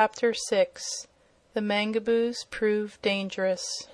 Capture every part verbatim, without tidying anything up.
Chapter six. The Mangaboos Prove Dangerous.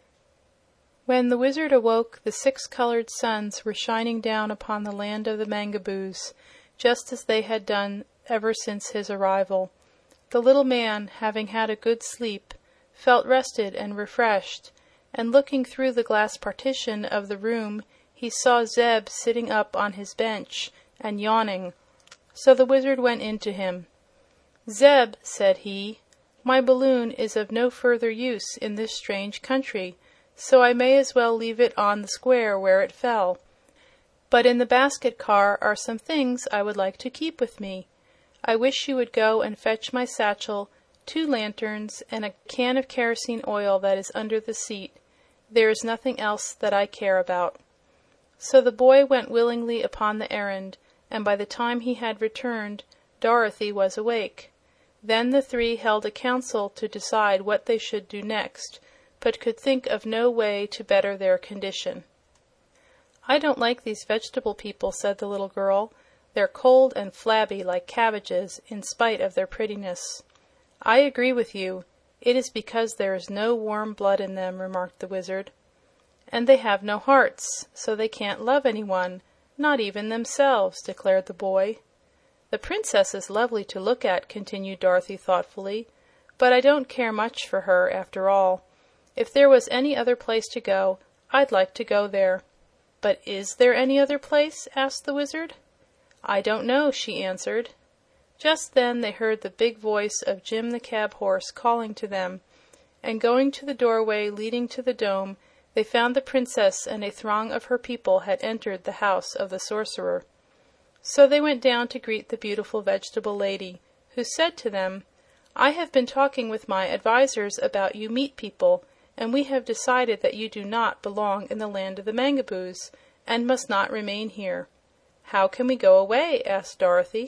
When the Wizard awoke, the six-colored suns were shining down upon the land of the Mangaboos, just as they had done ever since his arrival. The little man, having had a good sleep, felt rested and refreshed, and looking through the glass partition of the room, he saw Zeb sitting up on his bench and yawning. So the Wizard went in to him. "Zeb," said he, "my balloon is of no further use in this strange country, so I may as well leave it on the square where it fell. But in the basket car are some things I would like to keep with me. I wish you would go and fetch my satchel, two lanterns, and a can of kerosene oil that is under the seat. There is nothing else that I care about." So the boy went willingly upon the errand, and by the time he had returned, Dorothy was awake. Then the three held a council to decide what they should do next, but could think of no way to better their condition. "I don't like these vegetable people," said the little girl. "They're cold and flabby like cabbages, in spite of their prettiness." "I agree with you. It is because there is no warm blood in them," remarked the Wizard. "And they have no hearts, so they can't love anyone, not even themselves," declared the boy. "The Princess is lovely to look at," continued Dorothy thoughtfully, "but I don't care much for her, after all. If there was any other place to go, I'd like to go there." "But is there any other place?" asked the Wizard. "I don't know," she answered. Just then they heard the big voice of Jim the Cab Horse calling to them, and going to the doorway leading to the dome, they found the Princess and a throng of her people had entered the house of the Sorcerer. So they went down to greet the beautiful vegetable lady, who said to them, "I have been talking with my advisors about you meat people, and we have decided that you do not belong in the land of the Mangaboos, and must not remain here." "How can we go away?" asked Dorothy.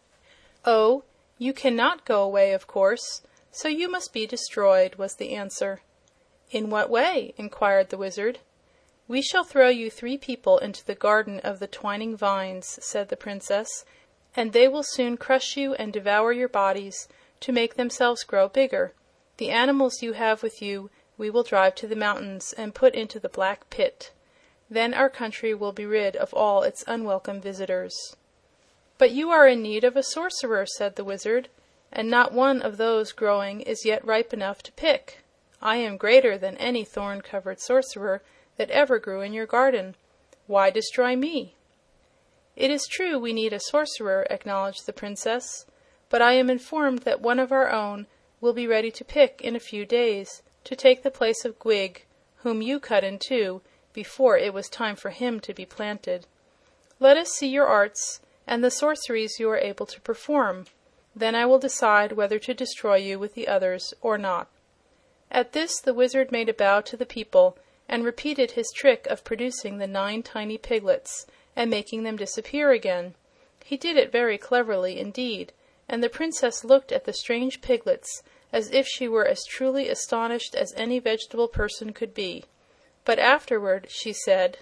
"Oh, you cannot go away, of course, so you must be destroyed," was the answer. "In what way?" inquired the Wizard. "We shall throw you three people into the Garden of the Twining Vines," said the Princess, "and they will soon crush you and devour your bodies to make themselves grow bigger. The animals you have with you we will drive to the mountains and put into the Black Pit. Then our country will be rid of all its unwelcome visitors." "But you are in need of a sorcerer," said the Wizard, "and not one of those growing is yet ripe enough to pick. I am greater than any thorn-covered sorcerer that ever grew in your garden. Why destroy me?" "It is true we need a sorcerer," acknowledged the Princess, "but I am informed that one of our own will be ready to pick in a few days, to take the place of Gwig, whom you cut in two before it was time for him to be planted. Let us see your arts and the sorceries you are able to perform. Then I will decide whether to destroy you with the others or not." At this the Wizard made a bow to the people and repeated his trick of producing the nine tiny piglets and making them disappear again. He did it very cleverly indeed, and the Princess looked at the strange piglets as if she were as truly astonished as any vegetable person could be. But afterward she said,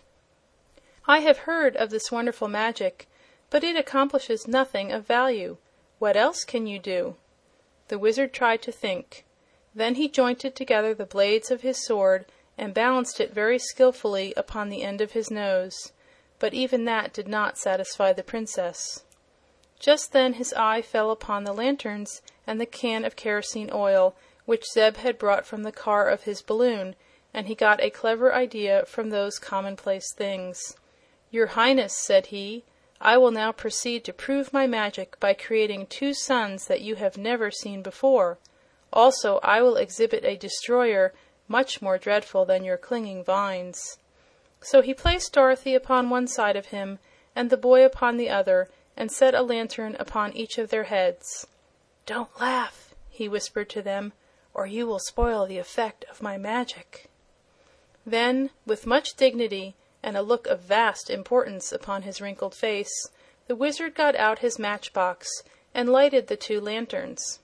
"I have heard of this wonderful magic, but it accomplishes nothing of value. What else can you do?" The Wizard tried to think. Then he jointed together the blades of his sword and balanced it very skillfully upon the end of his nose, but even that did not satisfy the Princess. Just then his eye fell upon the lanterns and the can of kerosene oil which Zeb had brought from the car of his balloon, and he got a clever idea from those commonplace things. "Your Highness," said he, "I will now proceed to prove my magic by creating two suns that you have never seen before. Also, I will exhibit a destroyer much more dreadful than your clinging vines." So he placed Dorothy upon one side of him and the boy upon the other, and set a lantern upon each of their heads. "Don't laugh," he whispered to them, "or you will spoil the effect of my magic." Then, with much dignity and a look of vast importance upon his wrinkled face, the Wizard got out his matchbox and lighted the two lanterns.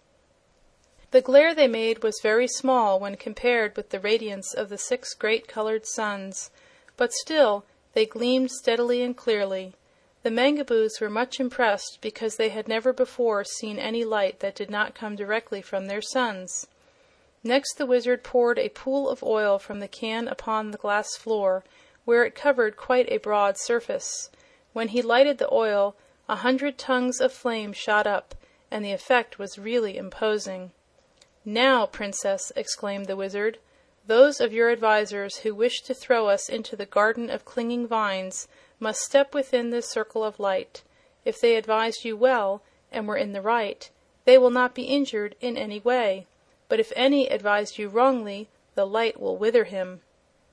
The glare they made was very small when compared with the radiance of the six great colored suns, but still they gleamed steadily and clearly. The Mangaboos were much impressed because they had never before seen any light that did not come directly from their suns. Next the Wizard poured a pool of oil from the can upon the glass floor, where it covered quite a broad surface. When he lighted the oil, a hundred tongues of flame shot up, and the effect was really imposing. "Now, Princess," exclaimed the Wizard, "those of your advisors who wish to throw us into the Garden of Clinging Vines must step within this circle of light. If they advised you well, and were in the right, they will not be injured in any way. But if any advised you wrongly, the light will wither him."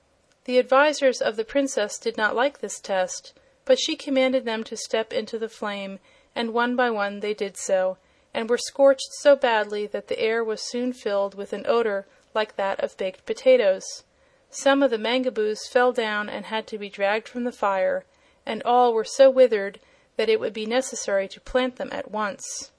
The advisors of the Princess did not like this test, but she commanded them to step into the flame, and one by one they did so, and were scorched so badly that the air was soon filled with an odor like that of baked potatoes. Some of the Mangaboos fell down and had to be dragged from the fire, and all were so withered that it would be necessary to plant them at once.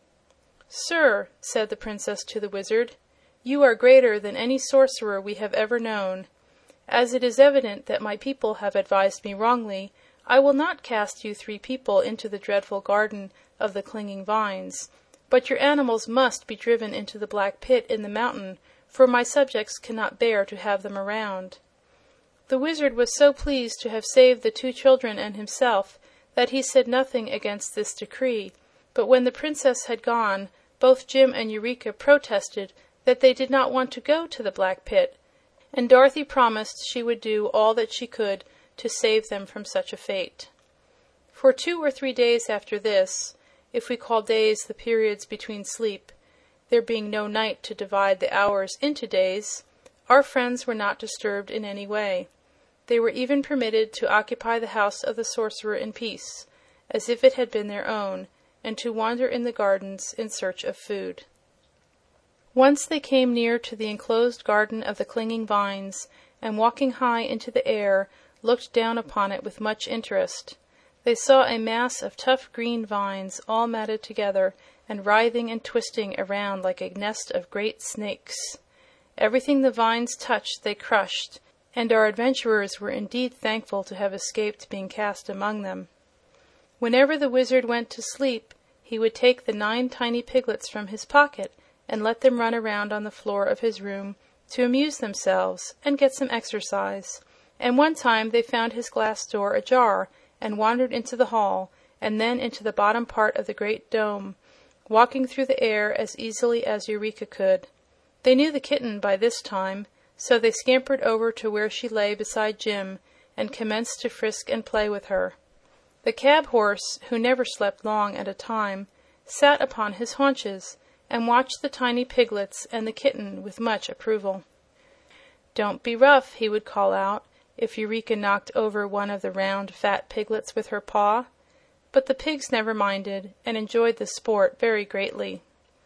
"Sir," said the Princess to the Wizard, "you are greater than any sorcerer we have ever known. As it is evident that my people have advised me wrongly, I will not cast you three people into the dreadful Garden of the Clinging Vines, but your animals must be driven into the Black Pit in the mountain, for my subjects cannot bear to have them around." The Wizard was so pleased to have saved the two children and himself that he said nothing against this decree, but when the Princess had gone, both Jim and Eureka protested that they did not want to go to the Black Pit, and Dorothy promised she would do all that she could to save them from such a fate. For two or three days after this, if we call days the periods between sleep, there being no night to divide the hours into days, our friends were not disturbed in any way. They were even permitted to occupy the house of the sorcerer in peace, as if it had been their own, and to wander in the gardens in search of food. Once they came near to the enclosed Garden of the Clinging Vines, and walking high into the air, looked down upon it with much interest. They saw a mass of tough green vines all matted together and writhing and twisting around like a nest of great snakes. Everything the vines touched they crushed, and our adventurers were indeed thankful to have escaped being cast among them. Whenever the Wizard went to sleep, he would take the nine tiny piglets from his pocket and let them run around on the floor of his room to amuse themselves and get some exercise. And one time they found his glass door ajar and wandered into the hall and then into the bottom part of the great dome, walking through the air as easily as Eureka could. They knew the kitten by this time, so they scampered over to where she lay beside Jim and commenced to frisk and play with her. The cab horse, who never slept long at a time, sat upon his haunches and watched the tiny piglets and the kitten with much approval. "Don't be rough," he would call out, if Eureka knocked over one of the round, fat piglets with her paw. But the pigs never minded, and enjoyed the sport very greatly.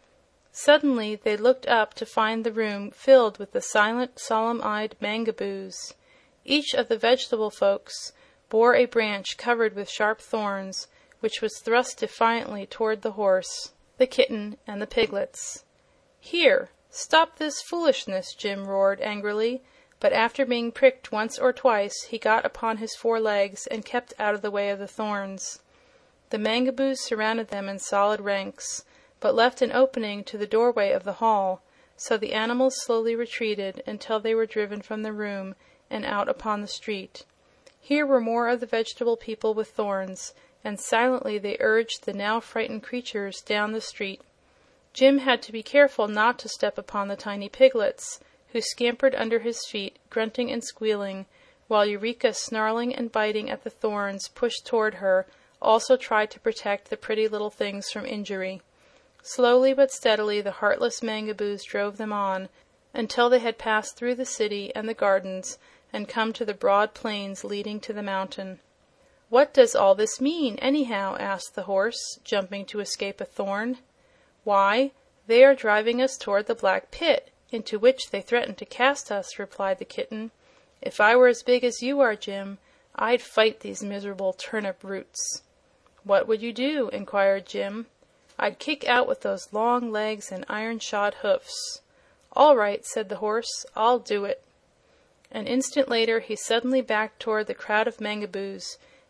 Suddenly they looked up to find the room filled with the silent, solemn-eyed Mangaboos. Each of the vegetable folks bore a branch covered with sharp thorns, which was thrust defiantly toward the horse, the kitten, and the piglets. "Here! Stop this foolishness!" Jim roared angrily, but after being pricked once or twice he got upon his four legs and kept out of the way of the thorns. The Mangaboos surrounded them in solid ranks, but left an opening to the doorway of the hall, so the animals slowly retreated until they were driven from the room and out upon the street. Here were more of the vegetable people with thorns, and silently they urged the now frightened creatures down the street. Jim had to be careful not to step upon the tiny piglets, who scampered under his feet, grunting and squealing, while Eureka, snarling and biting at the thorns pushed toward her, also tried to protect the pretty little things from injury. Slowly but steadily the heartless Mangaboos drove them on, until they had passed through the city and the gardens and come to the broad plains leading to the mountain. "What does all this mean, anyhow?" asked the horse, jumping to escape a thorn. "Why, they are driving us toward the Black Pit, into which they threaten to cast us," replied the kitten. "If I were as big as you are, Jim, I'd fight these miserable turnip roots." "What would you do?" inquired Jim. "I'd kick out with those long legs and iron-shod hoofs." "All right," said the horse. "I'll do it." An instant later he suddenly backed toward the crowd of Mangaboos,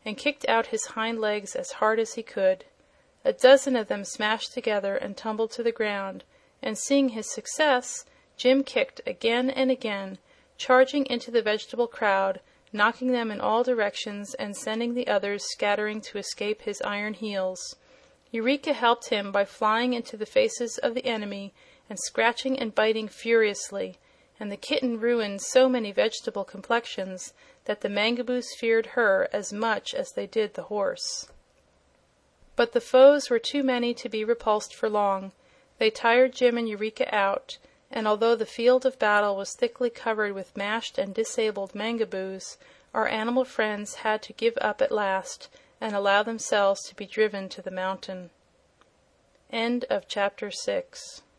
and kicked out his hind legs as hard as he could. A dozen of them smashed together and tumbled to the ground, and seeing his success, Jim kicked again and again, charging into the vegetable crowd, knocking them in all directions and sending the others scattering to escape his iron heels. Eureka helped him by flying into the faces of the enemy and scratching and biting furiously, and the kitten ruined so many vegetable complexions that the Mangaboos feared her as much as they did the horse. But the foes were too many to be repulsed for long. They tired Jim and Eureka out, and although the field of battle was thickly covered with mashed and disabled Mangaboos, our animal friends had to give up at last and allow themselves to be driven to the mountain. End of chapter six.